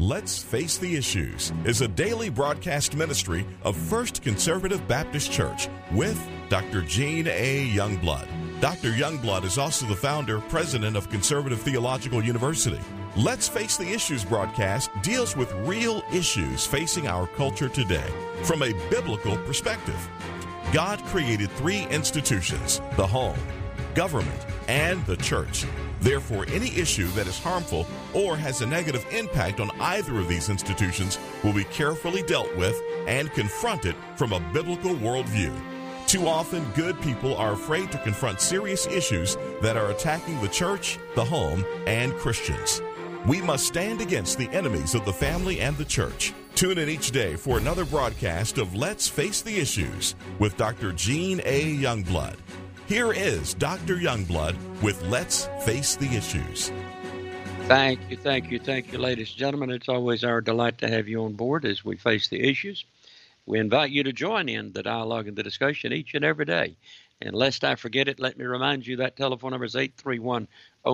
Let's Face the Issues is a daily broadcast ministry of First Conservative Baptist Church with Dr. Gene A. Youngblood. Dr. Youngblood is also the founder, president of Conservative Theological University. Let's Face the Issues broadcast deals with real issues facing our culture today from a biblical perspective. God created three institutions: the home, government, and the church. Therefore, any issue that is harmful or has a negative impact on either of these institutions will be carefully dealt with and confronted from a biblical worldview. Too often, good people are afraid to confront serious issues that are attacking the church, the home, and Christians. We must stand against the enemies of the family and the church. Tune in each day for another broadcast of Let's Face the Issues with Dr. Gene A. Youngblood. Here is Dr. Youngblood with Let's Face the Issues. Thank you, ladies and gentlemen. It's always our delight to have you on board as we face the issues. We invite you to join in the dialogue and the discussion each and every day. And lest I forget it, let me remind you that telephone number is 831-0917,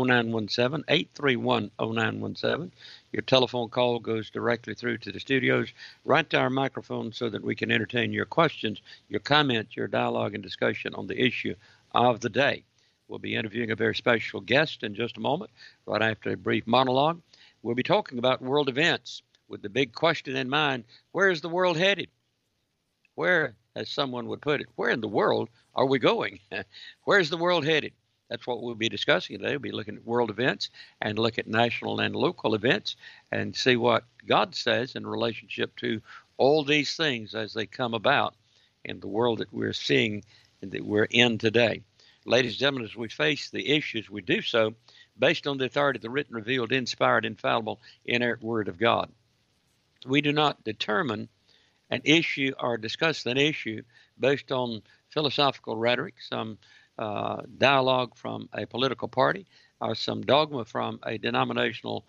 831-0917. Your telephone call goes directly through to the studios, right to our microphone, so that we can entertain your questions, your comments, your dialogue and discussion on the issue of the day. We'll be interviewing a very special guest in just a moment, right after a brief monologue. We'll be talking about world events with the big question in mind: where is the world headed? Where, as someone would put it, where in the world are we going? Where is the world headed? That's what we'll be discussing today. We'll be looking at world events and look at national and local events and see what God says in relationship to all these things as they come about in the world that we're seeing and that we're in today. Ladies and gentlemen, as we face the issues, we do so based on the authority of the written, revealed, inspired, infallible, inerrant Word of God. We do not determine an issue or discuss an issue based on philosophical rhetoric, some dialogue from a political party, or some dogma from a denominational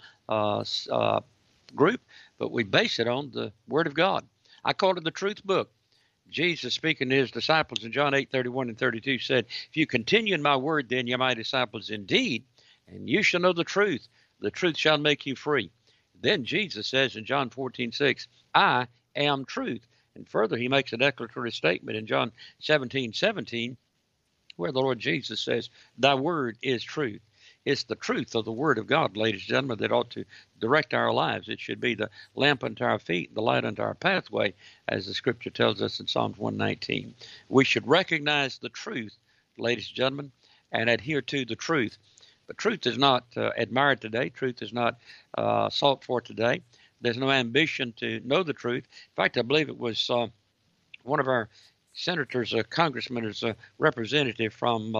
group, but we base it on the Word of God. I call it the truth book. Jesus, speaking to his disciples in John 8:31 and 32, said, "If you continue in my word, then you're my disciples indeed, and you shall know the truth. The truth shall make you free." Then Jesus says in John 14:6, "I am truth." And further, he makes a declaratory statement in John 17:17, where the Lord Jesus says, "Thy word is truth." It's the truth of the Word of God, ladies and gentlemen, that ought to direct our lives. It should be the lamp unto our feet, the light unto our pathway, as the Scripture tells us in Psalms 119. We should recognize the truth, ladies and gentlemen, and adhere to the truth. But truth is not admired today. Truth is not sought for today. There's no ambition to know the truth. In fact, I believe it was one of our senators, a congressman, is a representative from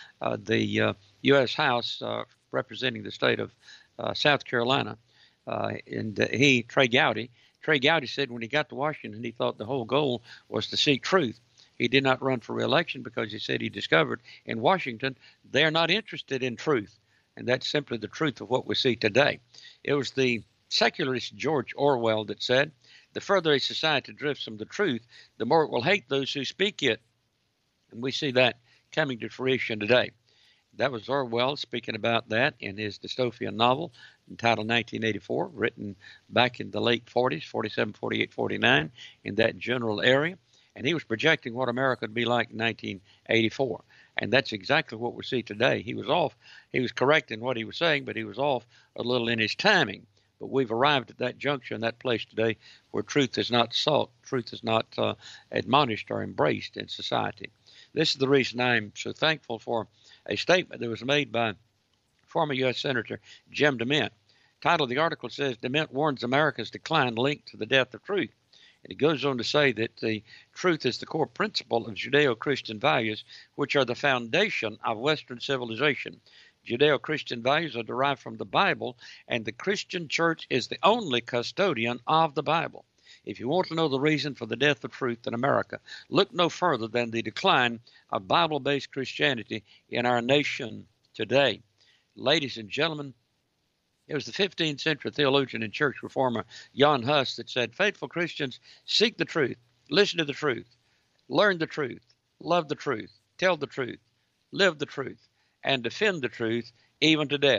the U.S. House representing the state of South Carolina, and Trey Gowdy said when he got to Washington, he thought the whole goal was to seek truth. He did not run for re-election because he said he discovered in Washington they're not interested in truth, and that's simply the truth of what we see today. It was the secularist George Orwell that said, "The further a society drifts from the truth, the more it will hate those who speak it." And we see that coming to fruition today. That was Orwell speaking about that in his dystopian novel entitled 1984, written back in the late 40s, 47, 48, 49, in that general area. And he was projecting what America would be like in 1984. And that's exactly what we see today. He was off. He was correct in what he was saying, but he was off a little in his timing. But we've arrived at that juncture, that place today, where truth is not sought, truth is not admonished or embraced in society. This is the reason I'm so thankful for a statement that was made by former U.S. Senator Jim DeMint. Title of the article says, "DeMint warns America's decline linked to the death of truth." And he goes on to say that the truth is the core principle of Judeo-Christian values, which are the foundation of Western civilization. Judeo-Christian values are derived from the Bible, and the Christian church is the only custodian of the Bible. If you want to know the reason for the death of truth in America, look no further than the decline of Bible-based Christianity in our nation today. Ladies and gentlemen, it was the 15th century theologian and church reformer Jan Hus that said, "Faithful Christians seek the truth, listen to the truth, learn the truth, love the truth, tell the truth, live the truth, and defend the truth even to death."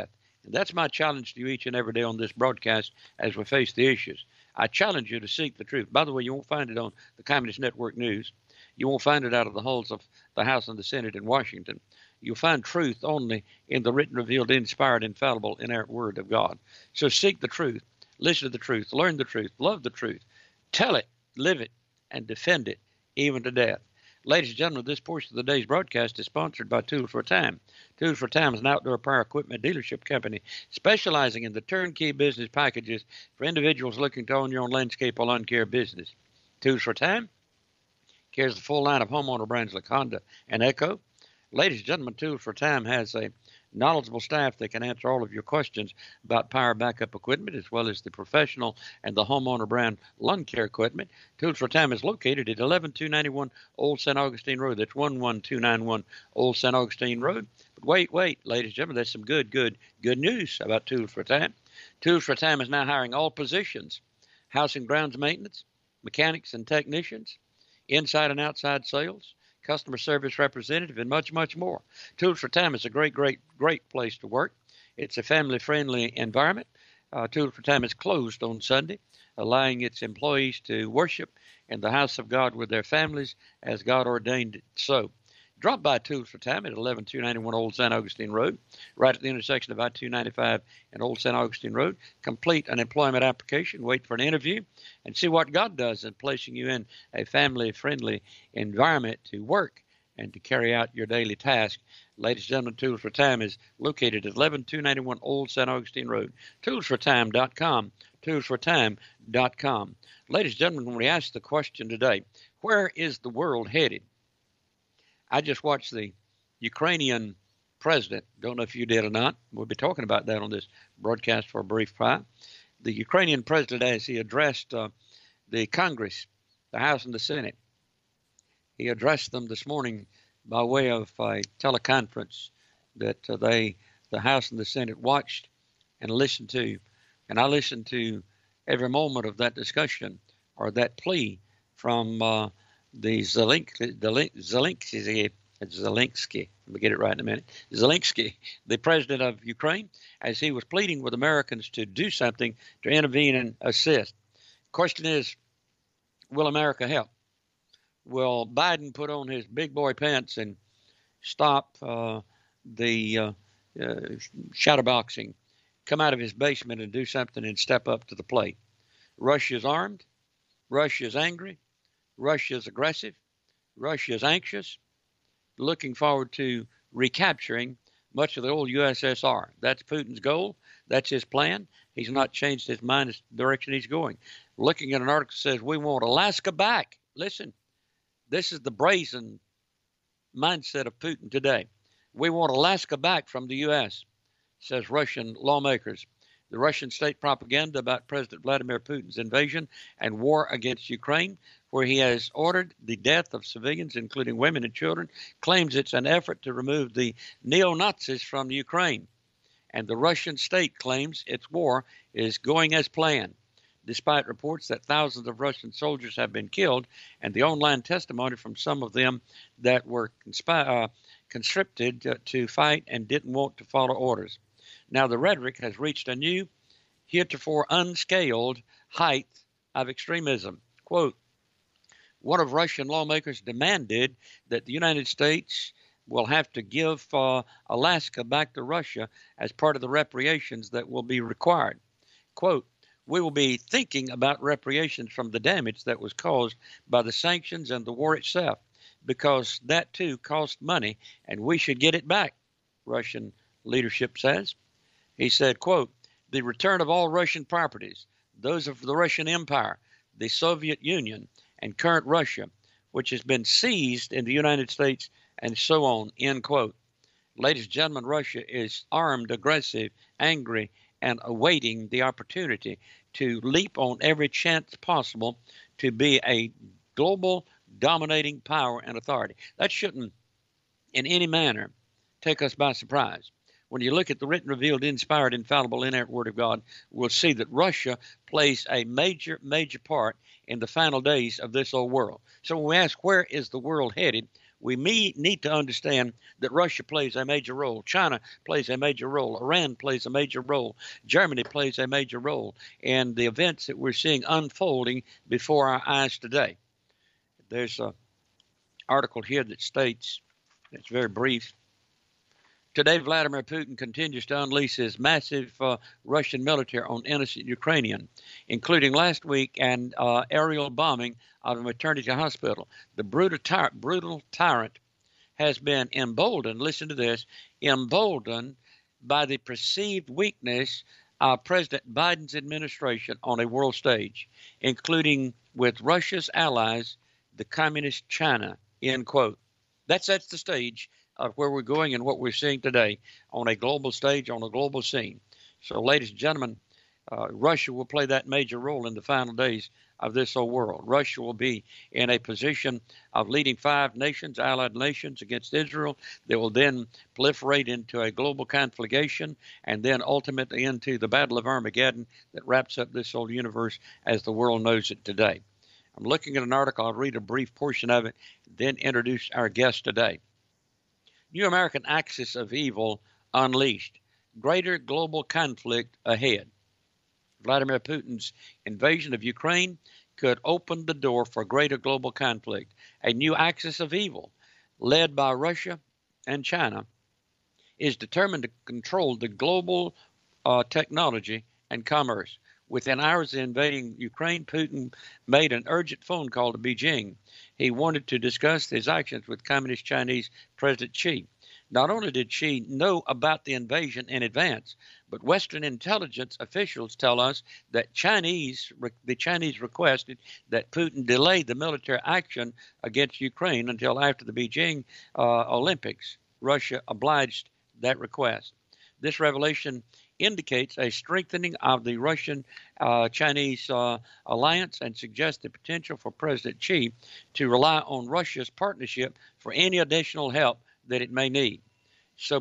And that's my challenge to you each and every day on this broadcast as we face the issues. I challenge you to seek the truth. By the way, you won't find it on the Communist Network News. You won't find it out of the halls of the House and the Senate in Washington. You'll find truth only in the written, revealed, inspired, infallible, inerrant Word of God. So seek the truth, listen to the truth, learn the truth, love the truth, tell it, live it, and defend it, even to death. Ladies and gentlemen, this portion of the day's broadcast is sponsored by Tools for Time. Tools for Time is an outdoor power equipment dealership company specializing in the turnkey business packages for individuals looking to own your own landscape or lawn care business. Tools for Time carries the full line of homeowner brands like Honda and Echo. Ladies and gentlemen, Tools for Time has a knowledgeable staff that can answer all of your questions about power backup equipment, as well as the professional and the homeowner brand lawn care equipment. Tools for Time is located at 11291 Old St. Augustine Road. That's 11291 Old St. Augustine Road. But wait, ladies and gentlemen, there's some good news about Tools for Time. Tools for Time is now hiring all positions: house and grounds maintenance, mechanics and technicians, inside and outside sales, customer service representative, and much, much more. Tools for Time is a great place to work. It's a family-friendly environment. Tools for Time is closed on Sunday, allowing its employees to worship in the house of God with their families as God ordained it so. Drop by Tools for Time at 11291 Old St. Augustine Road, right at the intersection of I-295 and Old St. Augustine Road. Complete an employment application, wait for an interview, and see what God does in placing you in a family-friendly environment to work and to carry out your daily task. Ladies and gentlemen, Tools for Time is located at 11291 Old St. Augustine Road. ToolsForTime.com. ToolsForTime.com. Ladies and gentlemen, when we ask the question today, where is the world headed? I just watched the Ukrainian president. Don't know if you did or not. We'll be talking about that on this broadcast for a brief while. The Ukrainian president, as he addressed the Congress, the House and the Senate, he addressed them this morning by way of a teleconference that the House and the Senate watched and listened to. And I listened to every moment of that discussion or that plea from the Zelensky, let me get it right in a minute, Zelensky, the president of Ukraine, as he was pleading with Americans to do something to intervene and assist. Question is, will America help? Will Biden put on his big boy pants and stop the shadowboxing, come out of his basement and do something and step up to the plate? Russia's armed. Russia's angry. Russia's aggressive. Russia's anxious, looking forward to recapturing much of the old USSR. That's Putin's goal. That's his plan. He's not changed his mind as the direction he's going. Looking at an article that says, we want Alaska back. Listen, this is the brazen mindset of Putin today. We want Alaska back from the U.S., says Russian lawmakers. The Russian state propaganda about President Vladimir Putin's invasion and war against Ukraine, where he has ordered the death of civilians, including women and children, claims it's an effort to remove the neo-Nazis from Ukraine. And the Russian state claims its war is going as planned, despite reports that thousands of Russian soldiers have been killed and the online testimony from some of them that were conscripted to fight and didn't want to follow orders. Now, the rhetoric has reached a new, heretofore unscaled height of extremism. Quote, one of Russian lawmakers demanded that the United States will have to give Alaska back to Russia as part of the reparations that will be required. Quote, we will be thinking about reparations from the damage that was caused by the sanctions and the war itself, because that too cost money and we should get it back, Russian leadership says. He said, quote, the return of all Russian properties, those of the Russian Empire, the Soviet Union, and current Russia, which has been seized in the United States, and so on, end quote. Ladies and gentlemen, Russia is armed, aggressive, angry, and awaiting the opportunity to leap on every chance possible to be a global dominating power and authority. That shouldn't in any manner take us by surprise. When you look at the written, revealed, inspired, infallible, inerrant Word of God, we'll see that Russia plays a major, major part in the final days of this old world. So when we ask where is the world headed, We need to understand that Russia plays a major role. China plays a major role. Iran plays a major role. Germany plays a major role in the events that we're seeing unfolding before our eyes today. There's an article here that states, it's very brief, today, Vladimir Putin continues to unleash his massive Russian military on innocent Ukrainian, including last week an aerial bombing of a maternity hospital. The brutal tyrant has been emboldened, listen to this, emboldened by the perceived weakness of President Biden's administration on a world stage, including with Russia's allies, the communist China, end quote. That sets the stage of where we're going and what we're seeing today on a global stage, on a global scene. So, ladies and gentlemen, Russia will play that major role in the final days of this old world. Russia will be in a position of leading 5 nations, allied nations, against Israel. They will then proliferate into a global conflagration and then ultimately into the Battle of Armageddon that wraps up this old universe as the world knows it today. I'm looking at an article. I'll read a brief portion of it, then introduce our guest today. New American Axis of Evil unleashed. Greater global conflict ahead. Vladimir Putin's invasion of Ukraine could open the door for greater global conflict. A new axis of evil, led by Russia and China, is determined to control the global technology and commerce. Within hours of invading Ukraine, Putin made an urgent phone call to Beijing. He wanted to discuss his actions with Communist Chinese President Xi. Not only did Xi know about the invasion in advance, but Western intelligence officials tell us that the Chinese requested that Putin delay the military action against Ukraine until after the Beijing Olympics. Russia obliged that request. This revelation indicates a strengthening of the Russian-Chinese alliance and suggests the potential for President Xi to rely on Russia's partnership for any additional help that it may need. So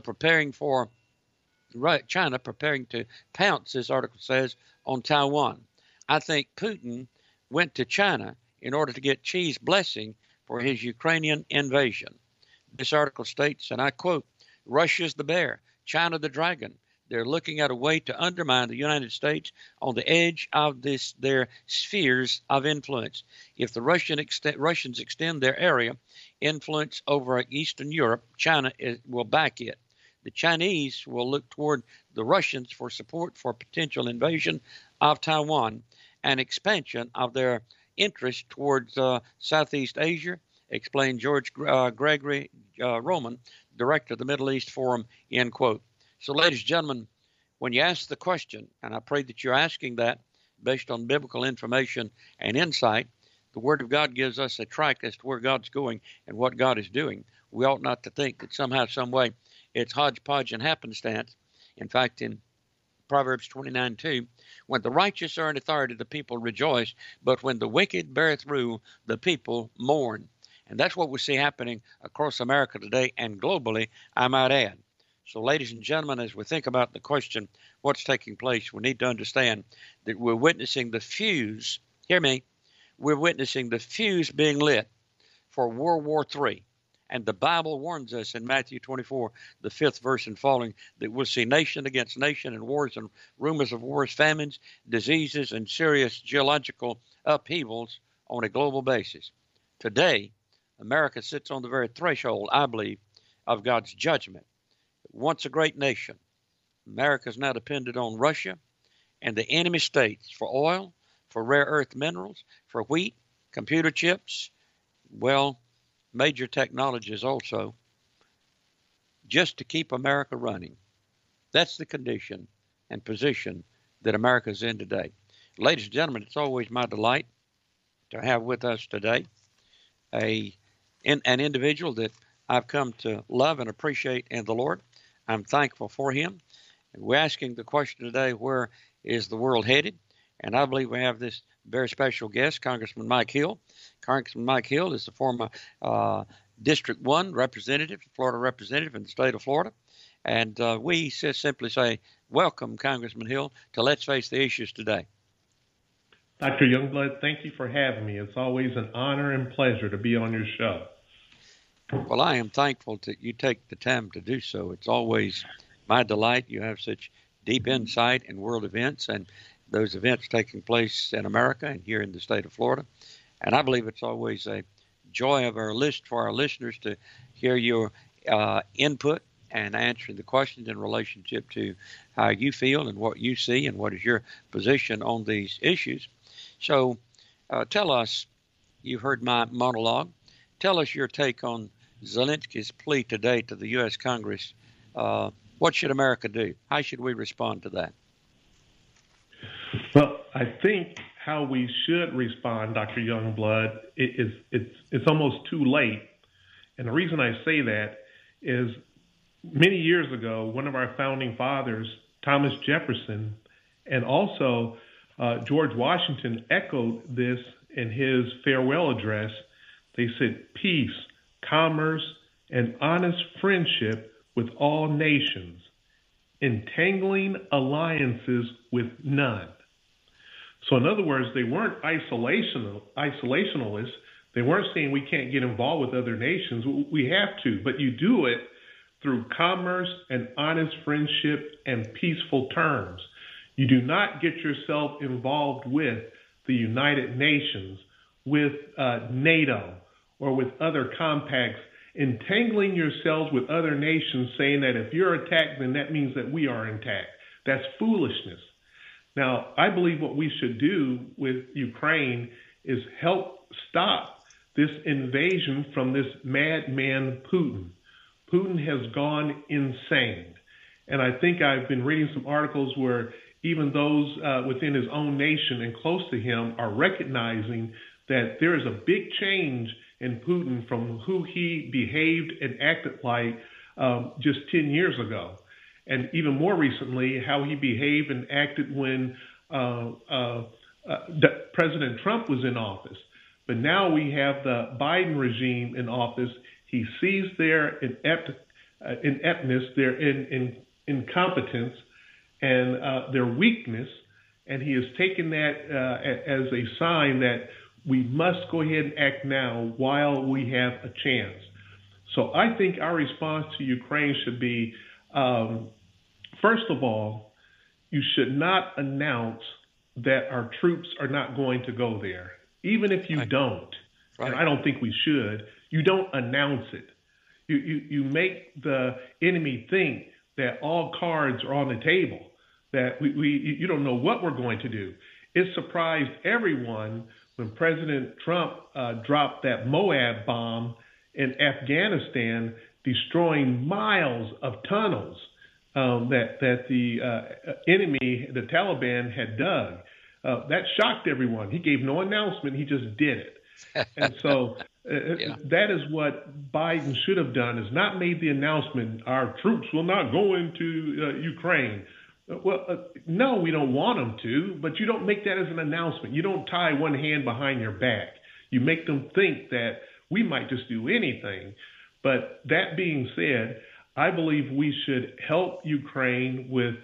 China preparing to pounce, this article says, on Taiwan. I think Putin went to China in order to get Xi's blessing for his Ukrainian invasion. This article states, and I quote, Russia's the bear, China the dragon. They're looking at a way to undermine the United States on the edge of their spheres of influence. If the Russians extend their area influence over Eastern Europe, China will back it. The Chinese will look toward the Russians for support for potential invasion of Taiwan and expansion of their interest towards Southeast Asia, explained George Gregory Roman, director of the Middle East Forum, end quote. So, ladies and gentlemen, when you ask the question, and I pray that you're asking that based on biblical information and insight, the Word of God gives us a track as to where God's going and what God is doing. We ought not to think that somehow, some way, it's hodgepodge and happenstance. In fact, in Proverbs 29:2, when the righteous are in authority, the people rejoice, but when the wicked beareth rule, the people mourn. And that's what we see happening across America today and globally, I might add. So, ladies and gentlemen, as we think about the question, what's taking place, we need to understand that we're witnessing the fuse, hear me, we're witnessing the fuse being lit for World War III. And the Bible warns us in Matthew 24, the 5th verse and following, that we'll see nation against nation and wars and rumors of wars, famines, diseases, and serious geological upheavals on a global basis. Today, America sits on the very threshold, I believe, of God's judgment. Once a great nation, America is now dependent on Russia and the enemy states for oil, for rare earth minerals, for wheat, computer chips, major technologies also, just to keep America running. That's the condition and position that America is in today. Ladies and gentlemen, it's always my delight to have with us today an individual that I've come to love and appreciate in the Lord. I'm thankful for him. And we're asking the question today, where is the world headed? And I believe we have this very special guest, Congressman Mike Hill. Congressman Mike Hill is the former District 1 representative, Florida representative in the state of Florida. And we simply say, welcome, Congressman Hill, to Let's Face the Issues today. Dr. Youngblood, thank you for having me. It's always an honor and pleasure to be on your show. Well, I am thankful that you take the time to do so. It's always my delight. You have such deep insight in world events and those events taking place in America and here in the state of Florida. And I believe it's always a joy of for our listeners to hear your input and answering the questions in relationship to how you feel and what you see and what is your position on these issues. So tell us, you've heard my monologue. Tell us your take on Zelensky's plea today to the U.S. Congress. What should America do? How should we respond to that? Well, I think how we should respond, Dr. Youngblood, it's almost too late. And the reason I say that is many years ago, one of our founding fathers, Thomas Jefferson, and also George Washington echoed this in his farewell address. They said, peace, commerce, and honest friendship with all nations, entangling alliances with none. So in other words, they weren't isolationalists. They weren't saying we can't get involved with other nations. We have to, but you do it through commerce and honest friendship and peaceful terms. You do not get yourself involved with the United Nations, with NATO, or with other compacts, entangling yourselves with other nations, saying that if you're attacked, then that means that we are attacked. That's foolishness. Now, I believe what we should do with Ukraine is help stop this invasion from this madman Putin. Putin has gone insane. And I think I've been reading some articles where even those within his own nation and close to him are recognizing that there is a big change in Putin from who he behaved and acted like just 10 years ago. And even more recently, how he behaved and acted when President Trump was in office. But now we have the Biden regime in office. He sees their ineptness, their incompetence, and their weakness, and he has taken that as a sign that we must go ahead and act now while we have a chance. So I think our response to Ukraine should be, first of all, you should not announce that our troops are not going to go there. Even if you don't, and I don't think we should, you don't announce it. You make the enemy think that all cards are on the table, that you don't know what we're going to do. It surprised everyone when President Trump dropped that Moab bomb in Afghanistan, destroying miles of tunnels that the enemy, the Taliban, had dug. That shocked everyone. He gave no announcement. He just did it. And so that is what Biden should have done, is not made the announcement, our troops will not go into Ukraine. Well, no, we don't want them to, but you don't make that as an announcement. You don't tie one hand behind your back. You make them think that we might just do anything. But that being said, I believe we should help Ukraine with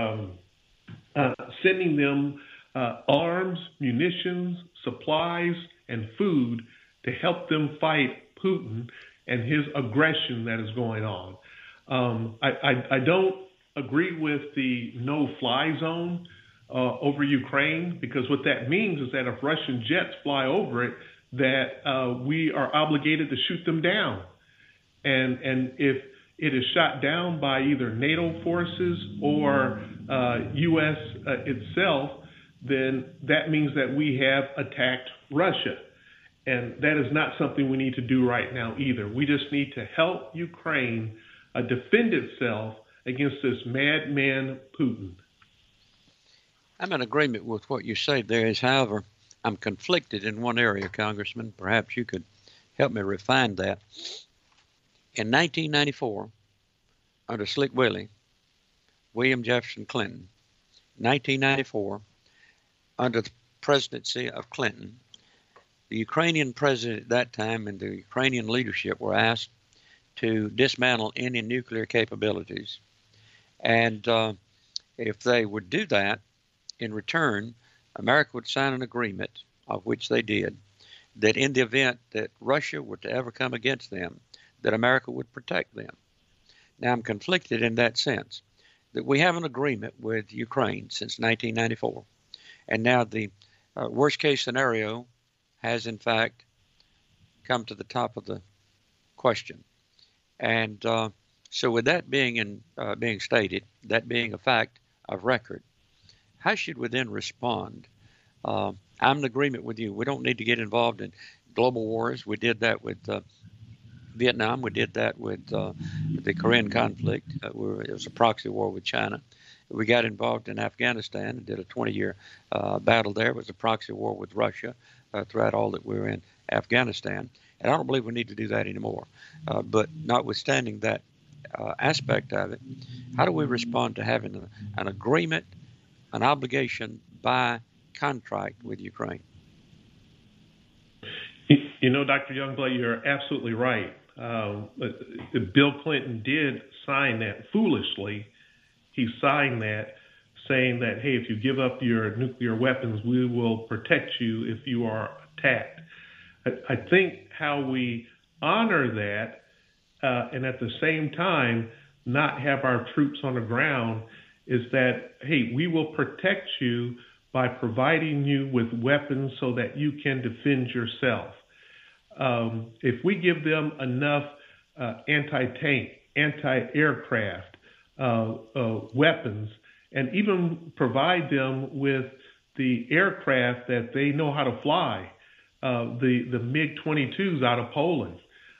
sending them arms, munitions, supplies, and food to help them fight Putin and his aggression that is going on. I don't agree with the no-fly zone over Ukraine, because what that means is that if Russian jets fly over it, that we are obligated to shoot them down. And if it is shot down by either NATO forces or U.S. Itself, then that means that we have attacked Russia. And that is not something we need to do right now either. We just need to help Ukraine defend itself against this madman Putin. I'm in agreement with what you say there. Is, however, I'm conflicted in one area, Congressman. Perhaps you could help me refine that. In 1994, under Slick Willie, William Jefferson Clinton, 1994, under the presidency of Clinton, the Ukrainian president at that time and the Ukrainian leadership were asked to dismantle any nuclear capabilities. And if they would do that, in return, America would sign an agreement, of which they did, that in the event that Russia were to ever come against them, that America would protect them. Now, I'm conflicted in that sense, that we have an agreement with Ukraine since 1994, and now the worst-case scenario has, in fact, come to the top of the question. And so with that being being stated, that being a fact of record, how should we then respond? I'm in agreement with you. We don't need to get involved in global wars. We did that with Vietnam. We did that with the Korean conflict. It was a proxy war with China. We got involved in Afghanistan and did a 20-year battle there. It was a proxy war with Russia throughout all that we were in Afghanistan. And I don't believe we need to do that anymore. But notwithstanding that aspect of it, how do we respond to having an agreement, an obligation by contract with Ukraine? You know, Dr. Youngblood, you're absolutely right. Bill Clinton did sign that foolishly. He signed that saying that, hey, if you give up your nuclear weapons, we will protect you if you are attacked. I think how we honor that and at the same time not have our troops on the ground is that, hey, we will protect you by providing you with weapons so that you can defend yourself. If we give them enough anti-tank, anti-aircraft weapons, and even provide them with the aircraft that they know how to fly, the MiG-22s out of Poland,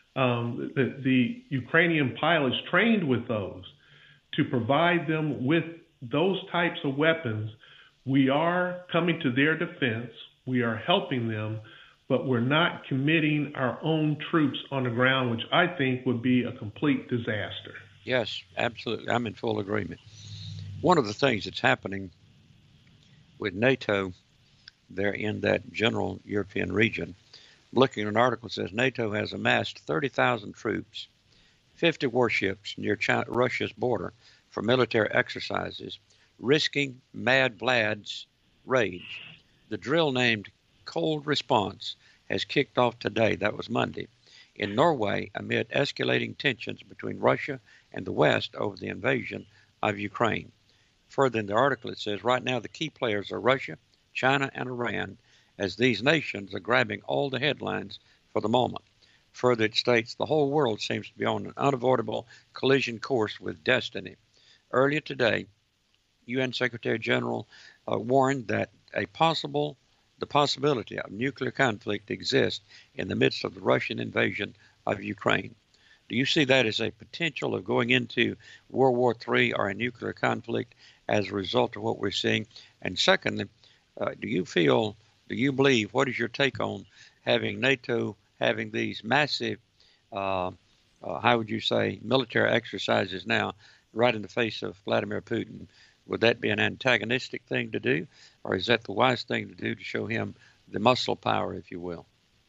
the Ukrainian pilots trained with those, to provide them with those types of weapons, we are coming to their defense, we are helping them, but we're not committing our own troops on the ground, which I think would be a complete disaster. Yes, absolutely. I'm in full agreement. One of the things that's happening with NATO there in that general European region, looking at an article that says NATO has amassed 30,000 troops, 50 warships near Russia's border for military exercises, risking Mad Vlad's rage. The drill named Cold Response has kicked off today, that was Monday, in Norway amid escalating tensions between Russia and the West over the invasion of Ukraine. Further in the article, it says right now the key players are Russia, China, and Iran, as these nations are grabbing all the headlines for the moment. Further, it states the whole world seems to be on an unavoidable collision course with destiny. Earlier today, UN Secretary General warned that the possibility of nuclear conflict exists in the midst of the Russian invasion of Ukraine. Do you see that as a potential of going into World War III or a nuclear conflict as a result of what we're seeing? And secondly, do you believe, what is your take on having NATO having these massive, how would you say, military exercises now right in the face of Vladimir Putin? Would that be an antagonistic thing to do, or is that the wise thing to do to show him the muscle power, if you will?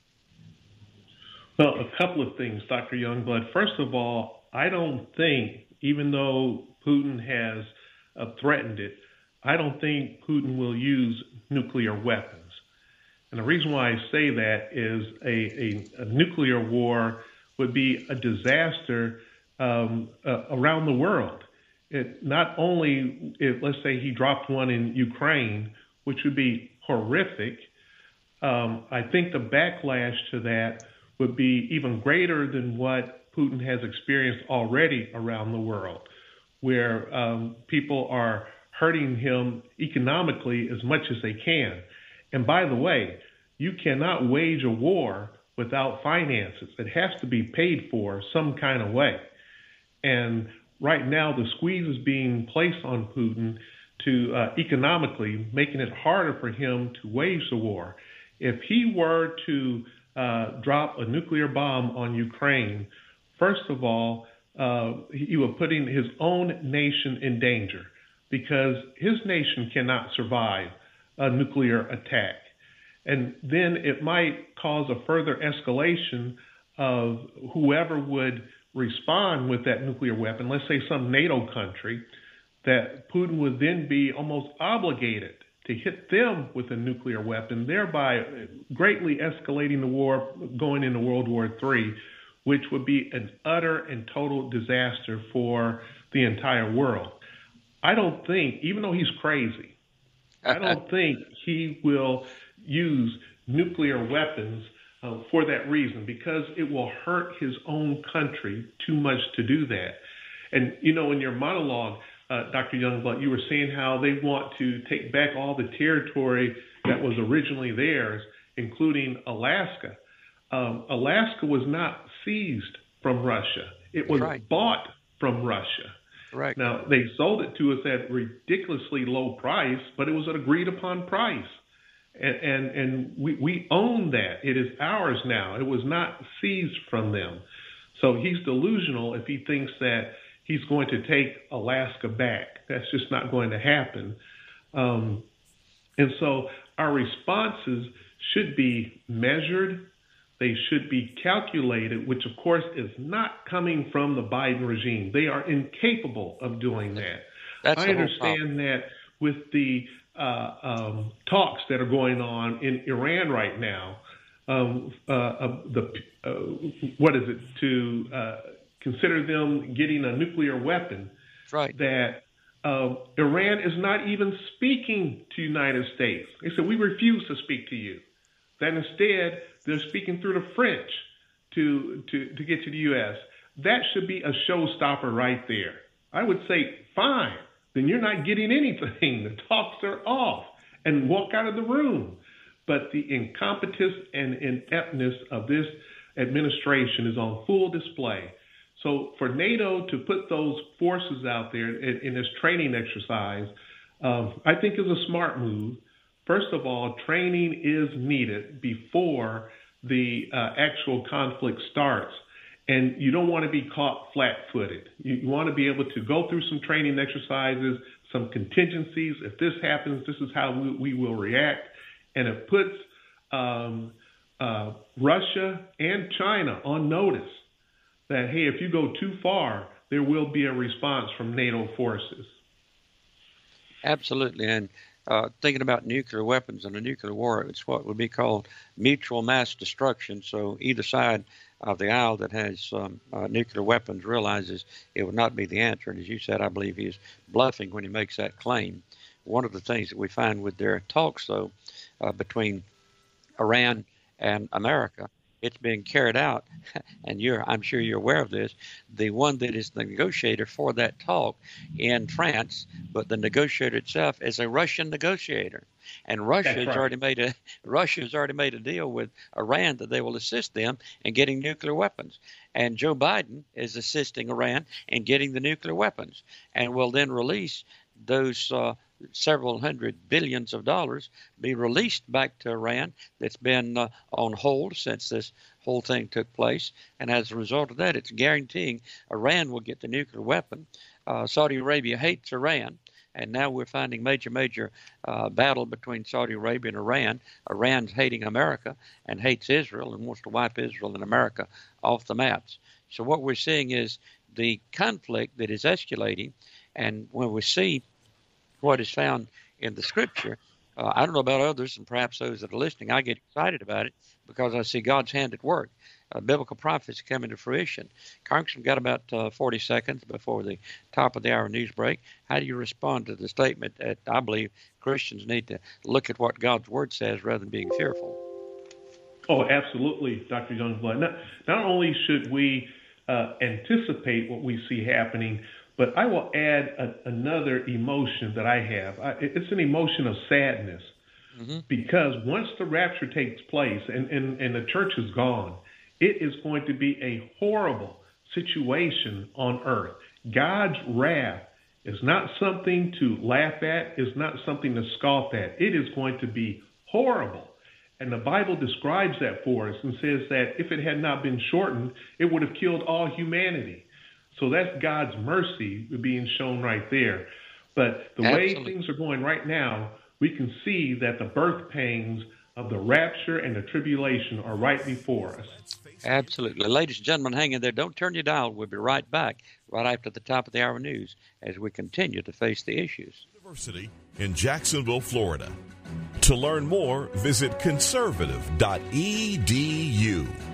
Well, a couple of things, Dr. Youngblood. First of all, I don't think, even though Putin has threatened it, I don't think Putin will use nuclear weapons. And the reason why I say that is a nuclear war would be a disaster around the world. It not only, let's say he dropped one in Ukraine, which would be horrific, I think the backlash to that would be even greater than what Putin has experienced already around the world, where people are hurting him economically as much as they can. And by the way, you cannot wage a war without finances. It has to be paid for some kind of way. And right now, the squeeze is being placed on Putin to economically, making it harder for him to wage the war. If he were to drop a nuclear bomb on Ukraine, first of all, he would put his own nation in danger, because his nation cannot survive a nuclear attack. And then it might cause a further escalation of whoever would respond with that nuclear weapon, let's say some NATO country, that Putin would then be almost obligated to hit them with a nuclear weapon, thereby greatly escalating the war, going into World War III, which would be an utter and total disaster for the entire world. I don't think, even though he's crazy, I don't think he will use nuclear weapons for that reason, because it will hurt his own country too much to do that. And, you know, in your monologue, Dr. Youngblood, you were saying how they want to take back all the territory that was originally theirs, including Alaska. Alaska was not seized from Russia. It was bought from Russia. Right. Now, they sold it to us at a ridiculously low price, but it was an agreed upon price. And we own that. It is ours now. It was not seized from them. So he's delusional if he thinks that he's going to take Alaska back. That's just not going to happen. And so our responses should be measured. They should be calculated, which, of course, is not coming from the Biden regime. They are incapable of doing that. I understand that with the talks that are going on in Iran right now, to consider them getting a nuclear weapon, that Iran is not even speaking to the United States. They said, we refuse to speak to you. That instead, they're speaking through the French to get to the U.S. That should be a showstopper right there. I would say, fine, then you're not getting anything. The talks are off, and walk out of the room. But the incompetence and ineptness of this administration is on full display. So for NATO to put those forces out there in this training exercise, I think is a smart move. First of all, training is needed before the actual conflict starts. And you don't want to be caught flat-footed. You want to be able to go through some training exercises, some contingencies. If this happens, this is how we will react. And it puts Russia and China on notice that, hey, if you go too far, there will be a response from NATO forces. Absolutely. And thinking about nuclear weapons and a nuclear war, it's what would be called mutual mass destruction. So either side of the aisle that has nuclear weapons realizes it would not be the answer. And as you said, I believe he is bluffing when he makes that claim. One of the things that we find with their talks, though, between Iran and America, it's being carried out, and I'm sure you're aware of this, the one that is the negotiator for that talk in France, but the negotiator itself is a Russian negotiator. And Russia's already made a deal with Iran that they will assist them in getting nuclear weapons. And Joe Biden is assisting Iran in getting the nuclear weapons and will then release those several hundred billions of dollars be released back to Iran that's been on hold since this whole thing took place. And as a result of that, it's guaranteeing Iran will get the nuclear weapon. Saudi Arabia hates Iran. And now we're finding major battle between Saudi Arabia and Iran. Iran's hating America and hates Israel and wants to wipe Israel and America off the maps. So what we're seeing is the conflict that is escalating. And when we see what is found in the Scripture, I don't know about others, and perhaps those that are listening, I get excited about it because I see God's hand at work. Biblical prophecy coming to fruition. Congressman, got about 40 seconds before the top of the hour news break. How do you respond to the statement that I believe Christians need to look at what God's Word says rather than being fearful? Oh, absolutely, Dr. Youngblood. Not only should we anticipate what we see happening, but I will add another emotion that I have. It's an emotion of sadness, because once the rapture takes place and the church is gone, it is going to be a horrible situation on earth. God's wrath is not something to laugh at, is not something to scoff at. It is going to be horrible. And the Bible describes that for us and says that if it had not been shortened, it would have killed all humanity. So that's God's mercy being shown right there. But the way things are going right now, we can see that the birth pains of the rapture and the tribulation are right before us. Absolutely. Ladies and gentlemen, hang in there. Don't turn your dial. We'll be right back right after the top of the hour news as we continue to face the issues. University in Jacksonville, Florida. To learn more, visit conservative.edu.